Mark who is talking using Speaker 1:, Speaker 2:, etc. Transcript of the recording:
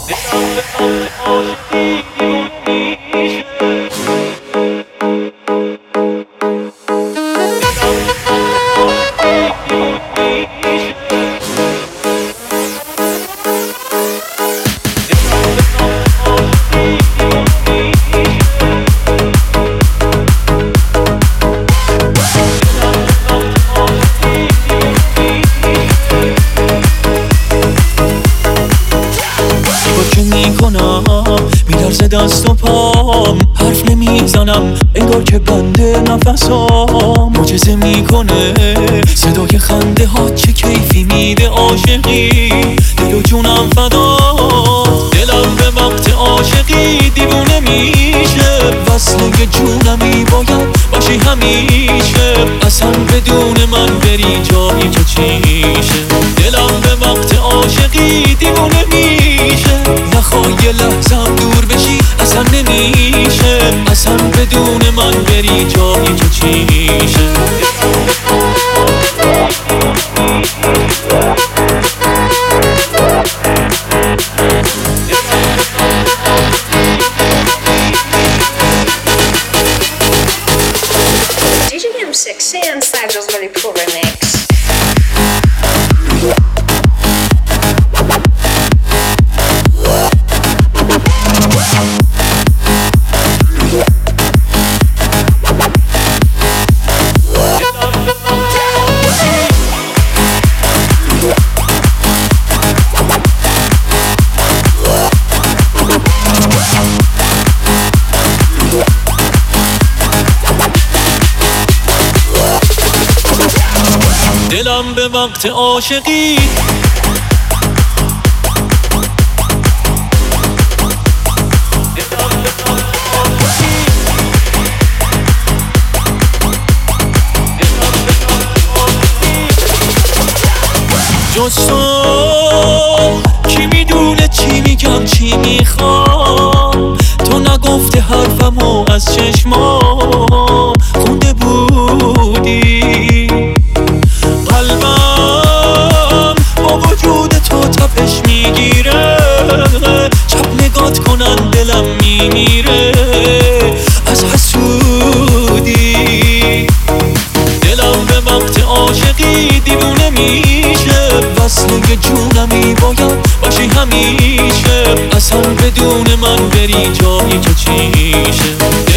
Speaker 1: میلرزه دست و پام، حرف نمیزنم انگار که بنده نفسام. معجزه میکنه صدای خنده ها، چه کیفی میده عاشقی، دل و جونم فدا. دلم به وقت عاشقی دیوونه میشه، وصله جونمی باید باشی همیشه. اصلا بدون من بری جایی که چیشه. دلم به وقت عاشقی دیوونه میشه، نخوای یه لحظم دور بشی اصلا نمیشه. اصلا بدون من بری جایی که چیشه.
Speaker 2: Sexy and Sajo's very cool remix.
Speaker 1: دلم به وقت عاشقی جز تو کی میدونه چی میگم چی میخوام. تو نگفته حرفمو از چشمام خونده بودی. قلبم با وجود تو تپش میگیره، چپ نگات کنن دلم میمیره از حسودی. دلم به وقت عاشقی دیوونه میشه، وصله جونمی باید باشی همیشه. اصلا بدون من بری جایی که چیشه.